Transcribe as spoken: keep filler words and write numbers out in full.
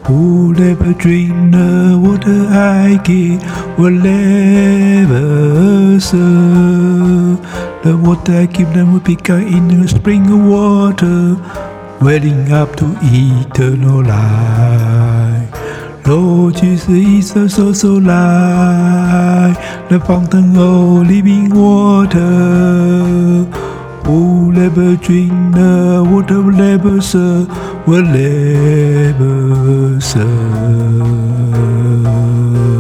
Who never drink the water I give will never serve. The water I give them will become in a spring of water, welling up to eternal life. Lord Jesus is the source of life, the fountain of living water. Who never drink the water will never serve, will never serve.